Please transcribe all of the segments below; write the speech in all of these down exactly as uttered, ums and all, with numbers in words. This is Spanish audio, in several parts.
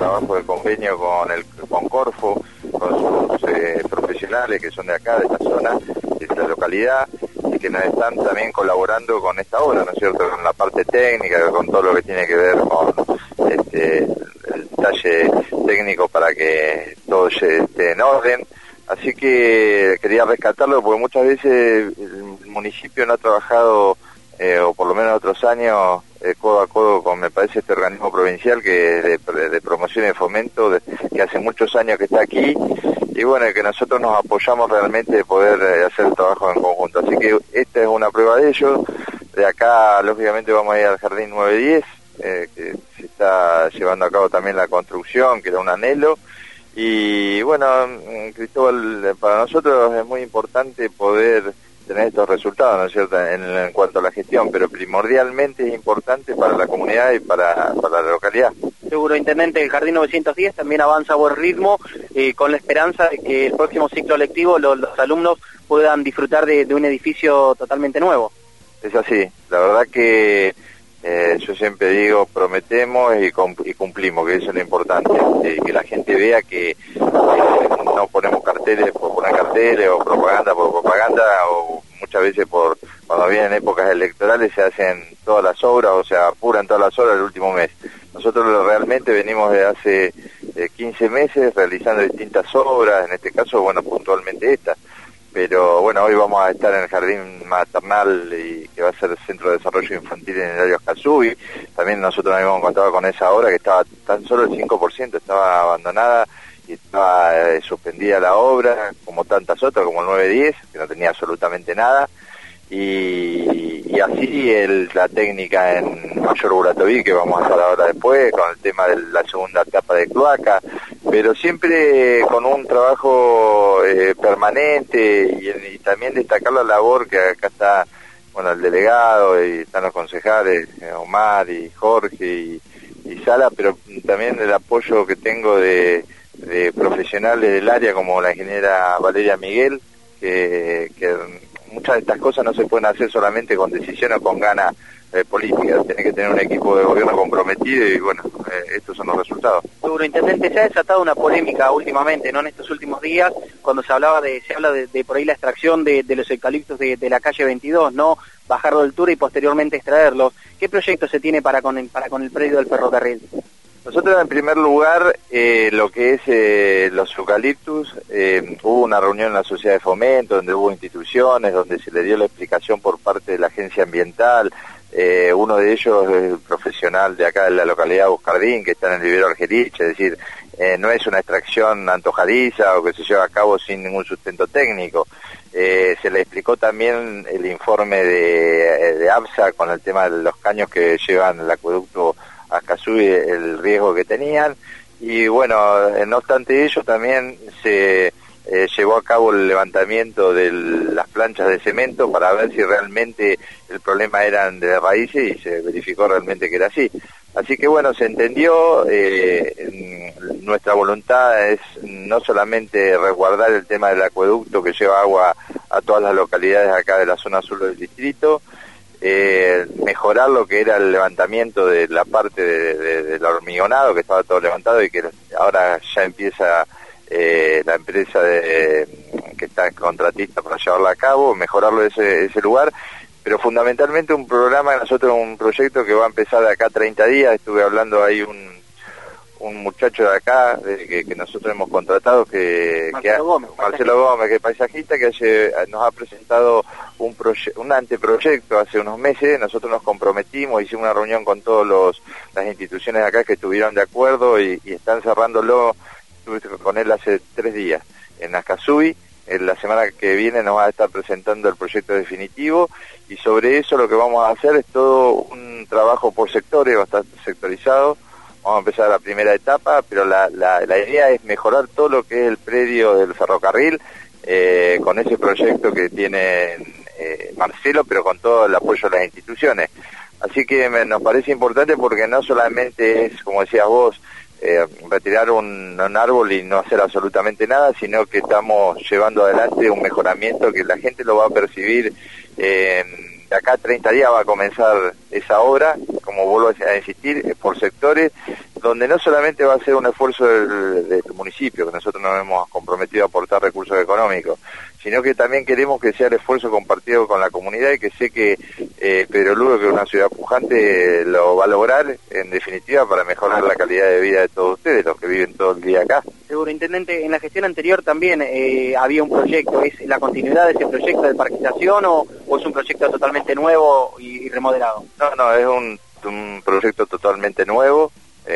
trabajo de convenio con el con Corfo, con sus eh, profesionales que son de acá, de esta zona, de esta localidad, y que nos están también colaborando con esta obra, ¿no es cierto?, con la parte técnica, con todo lo que tiene que ver con este, el detalle técnico para que todo esté en orden. Así que quería rescatarlo porque muchas veces el municipio no ha trabajado, eh, o por lo menos otros años, eh, codo a codo con, me parece, este organismo provincial que de, de promoción y de fomento, de, que hace muchos años que está aquí, y bueno, que nosotros nos apoyamos realmente de poder eh, hacer el trabajo en conjunto. Así que esta es una prueba de ello. De acá, lógicamente, vamos a ir al Jardín nueve diez, eh, que se está llevando a cabo también la construcción, que era un anhelo. Y bueno, Cristóbal, para nosotros es muy importante poder tener estos resultados, ¿no es cierto?, en, en cuanto a la gestión, pero primordialmente es importante para la comunidad y para, para la localidad. Seguro, Intendente, el Jardín novecientos diez también avanza a buen ritmo, eh, con la esperanza de que el próximo ciclo lectivo los, los alumnos puedan disfrutar de, de un edificio totalmente nuevo. Es así, la verdad que eh, yo siempre digo, prometemos y, y cumplimos, que eso es lo importante, eh, que la gente vea que eh, no ponemos carteles por poner carteles o propaganda por propaganda, o muchas veces por cuando vienen épocas electorales se hacen todas las obras o se apuran todas las obras el último mes. Nosotros realmente venimos de hace eh, quince meses realizando distintas obras, en este caso, bueno, puntualmente esta. Pero bueno, hoy vamos a estar en el jardín maternal, y que va a ser el Centro de Desarrollo Infantil en el área Ascasubi. También nosotros nos habíamos encontrado con esa obra que estaba tan solo el cinco por ciento, estaba abandonada y estaba eh, suspendida la obra, como tantas otras, como el nueve diez, que no tenía absolutamente nada. Y, y así el, la técnica en Mayor Buratoví, que vamos a hacer ahora después, con el tema de la segunda etapa de cloaca, pero siempre con un trabajo eh, permanente, y, y también destacar la labor que acá está, bueno, el delegado, y están los concejales, eh, Omar y Jorge y, y Sala, pero también el apoyo que tengo de, de profesionales del área, como la ingeniera Valeria Miguel, que, que muchas de estas cosas no se pueden hacer solamente con decisiones o con ganas eh, políticas. Tiene que tener un equipo de gobierno comprometido, y bueno, eh, estos son los resultados. Seguro, Intendente, se ha desatado una polémica últimamente, ¿no?, en estos últimos días, cuando se hablaba de, se habla de, de por ahí la extracción de, de los eucaliptos de, de la calle veintidós, ¿no?, bajarlo de altura y posteriormente extraerlos. ¿Qué proyecto se tiene para con el, para con el predio del ferrocarril? Nosotros, en primer lugar, eh, lo que es eh, los eucaliptus, eh, hubo una reunión en la Sociedad de Fomento, donde hubo instituciones, donde se le dio la explicación por parte de la Agencia Ambiental. Eh, uno de ellos es el profesional de acá de la localidad de Buscardín, que está en el vivero Argerich, es decir, eh, no es una extracción antojadiza o que se lleva a cabo sin ningún sustento técnico. Eh, se le explicó también el informe de, de APSA con el tema de los caños que llevan el acueducto a Ascasubi, el riesgo que tenían, y bueno, no obstante ello, también se eh, llevó a cabo el levantamiento de las planchas de cemento para ver si realmente el problema eran de raíces, y se verificó realmente que era así. Así que bueno, se entendió, eh, nuestra voluntad es no solamente resguardar el tema del acueducto que lleva agua a todas las localidades acá de la zona sur del distrito, Eh, mejorar lo que era el levantamiento de la parte de, de, del hormigonado, que estaba todo levantado y que ahora ya empieza eh, la empresa de, que está contratista para llevarla a cabo, mejorarlo ese, ese lugar, pero fundamentalmente un programa, nosotros un proyecto que va a empezar de acá a treinta días. Estuve hablando ahí un un muchacho de acá, de, que, que nosotros hemos contratado, que Marcelo, que, Gómez, Marcelo Gómez, que es paisajista, que hace, nos ha presentado un un anteproyecto hace unos meses. Nosotros nos comprometimos, hicimos una reunión con todas las instituciones de acá que estuvieron de acuerdo, y, y están cerrándolo. Estuve con él hace tres días en Ascasubi. En la semana que viene nos va a estar presentando el proyecto definitivo, y sobre eso lo que vamos a hacer es todo un trabajo por sectores, bastante sectorizado. Vamos a empezar la primera etapa, pero la, la, la idea es mejorar todo lo que es el predio del ferrocarril, eh, con ese proyecto que tiene eh, Marcelo, pero con todo el apoyo de las instituciones. Así que me, nos parece importante, porque no solamente es, como decías vos, eh, retirar un, un árbol y no hacer absolutamente nada, sino que estamos llevando adelante un mejoramiento que la gente lo va a percibir. Eh, de acá a treinta días va a comenzar esa obra, como vuelvo a insistir, por sectores, donde no solamente va a ser un esfuerzo del, del municipio, que nosotros nos hemos comprometido a aportar recursos económicos, sino que también queremos que sea el esfuerzo compartido con la comunidad y que sé que eh, Pedro Lugo, que es una ciudad pujante, lo va a lograr, en definitiva, para mejorar la calidad de vida de todos ustedes, los que viven todo el día acá. Seguro, Intendente, en la gestión anterior también eh, había un proyecto, ¿es la continuidad de ese proyecto de parquización o, o es un proyecto totalmente nuevo y, y remodelado? No, no, es un, un proyecto totalmente nuevo,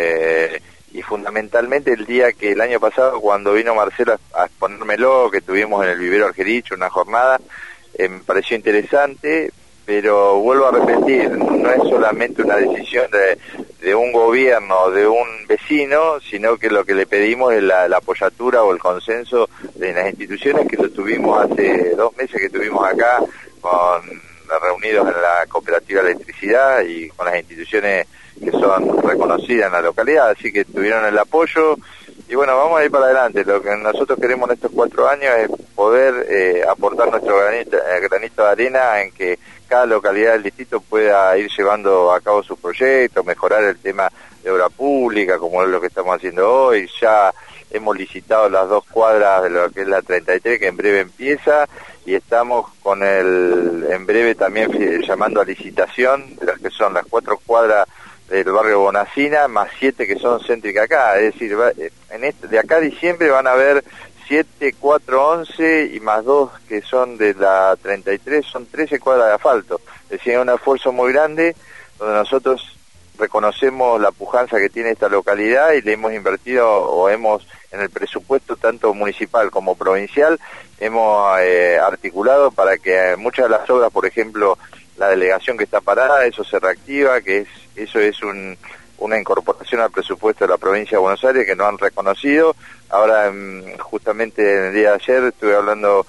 eh, y fundamentalmente el día que el año pasado, cuando vino Marcelo a exponérmelo, que tuvimos en el vivero Argerich una jornada, eh, me pareció interesante, pero vuelvo a repetir, no es solamente una decisión de, de un gobierno, de un vecino, sino que lo que le pedimos es la, la apoyatura o el consenso de las instituciones, que lo tuvimos hace dos meses que estuvimos acá con reunidos en la cooperativa de electricidad y con las instituciones que son reconocidas en la localidad, así que tuvieron el apoyo y bueno, vamos a ir para adelante. Lo que nosotros queremos en estos cuatro años es poder eh, aportar nuestro granito, eh, granito de arena en que cada localidad del distrito pueda ir llevando a cabo sus proyectos, mejorar el tema de obra pública, como es lo que estamos haciendo hoy. Ya hemos licitado las dos cuadras de lo que es la treinta y tres, que en breve empieza, y estamos con el, en breve también llamando a licitación de las que son las cuatro cuadras del barrio Bonacina, más siete que son céntricas acá, es decir, va, en este, de acá a diciembre van a haber siete, cuatro, once y más dos que son de la treinta y tres, son trece cuadras de asfalto, es decir, es un esfuerzo muy grande donde nosotros reconocemos la pujanza que tiene esta localidad y le hemos invertido o hemos en el presupuesto tanto municipal como provincial, hemos eh, articulado para que muchas de las obras, por ejemplo, la delegación que está parada, eso se reactiva, que es eso es un, una incorporación al presupuesto de la provincia de Buenos Aires que no han reconocido. Ahora, justamente en el día de ayer, estuve hablando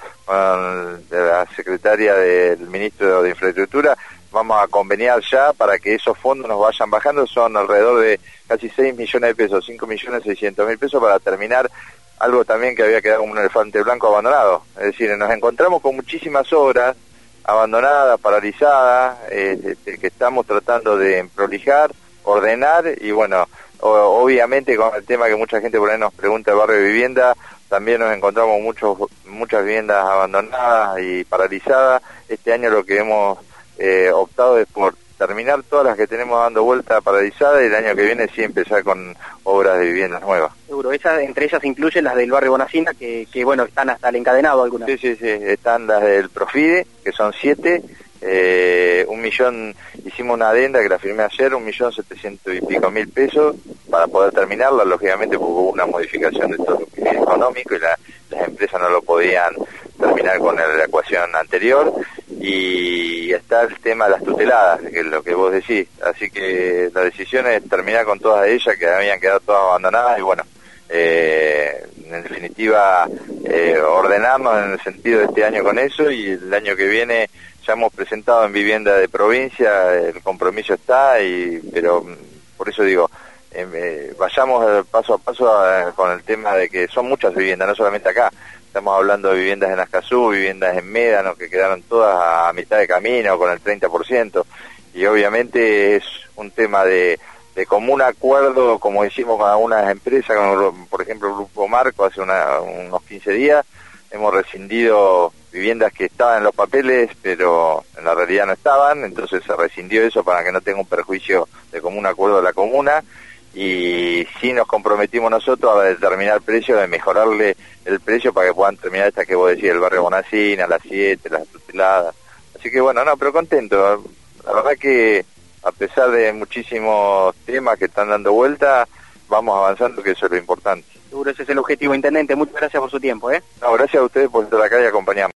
con la secretaria del ministro de Infraestructura, vamos a conveniar ya para que esos fondos nos vayan bajando, son alrededor de casi seis millones de pesos, cinco millones seiscientos mil pesos para terminar algo también que había quedado como un elefante blanco abandonado. Es decir, nos encontramos con muchísimas obras abandonadas, paralizadas, eh, que estamos tratando de prolijar, ordenar y bueno, o, obviamente con el tema que mucha gente por ahí nos pregunta el barrio de vivienda, también nos encontramos muchos muchas viviendas abandonadas y paralizadas. Este año lo que hemos eh, optado es por terminar todas las que tenemos dando vuelta paralizadas y el año que viene sí empezar con obras de viviendas nuevas. Seguro, esas, entre ellas incluyen las del barrio Bonacina, que, que bueno, están hasta el encadenado algunas. Sí, sí, sí, están las del Profide, que son siete, eh, un millón, hicimos una adenda que la firmé ayer, un millón setecientos y pico mil pesos para poder terminarla, lógicamente porque hubo una modificación de todo lo que es económico y la, las empresas no lo podían terminar con la ecuación anterior, y está el tema de las tuteladas, que es lo que vos decís, así que la decisión es terminar con todas ellas que habían quedado todas abandonadas y bueno, eh, en definitiva eh, ordenarnos en el sentido de este año con eso, y el año que viene ya hemos presentado en vivienda de provincia, el compromiso está, y pero por eso digo, eh, eh, vayamos paso a paso a, con el tema de que son muchas viviendas, no solamente acá. Estamos hablando de viviendas en Ascazú, viviendas en Médano, que quedaron todas a mitad de camino, con el treinta por ciento. Y obviamente es un tema de, de común acuerdo, como hicimos con algunas empresas, como por ejemplo el Grupo Marco, hace una, unos quince días. Hemos rescindido viviendas que estaban en los papeles, pero en la realidad no estaban. Entonces se rescindió eso para que no tenga un perjuicio de común acuerdo de la comuna. Y sí nos comprometimos nosotros a determinar precio, de mejorarle el precio para que puedan terminar estas que vos decís, el barrio Bonacina, las siete, las tuteladas. Así que bueno, no, pero contento. La verdad que a pesar de muchísimos temas que están dando vuelta, vamos avanzando, que eso es lo importante. Seguro ese es el objetivo, Intendente. Muchas gracias por su tiempo, ¿eh? No, gracias a ustedes por estar acá y acompañarnos.